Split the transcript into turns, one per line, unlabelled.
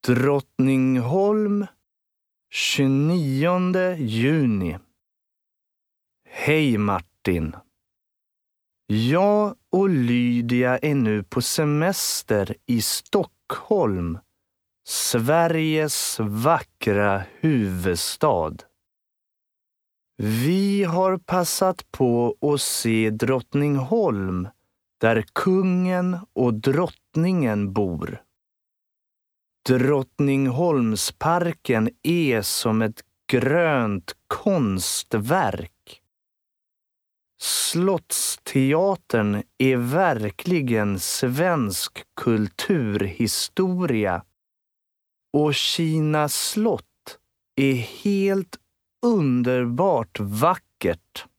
Drottningholm, 29 juni. Hej Martin. Jag och Lydia är nu på semester i Stockholm, Sveriges vackra huvudstad. Vi har passat på att se Drottningholm, där kungen och drottningen bor. Drottningholmsparken är som ett grönt konstverk. Slottsteatern är verkligen svensk kulturhistoria. Och Kina slott är helt underbart vackert.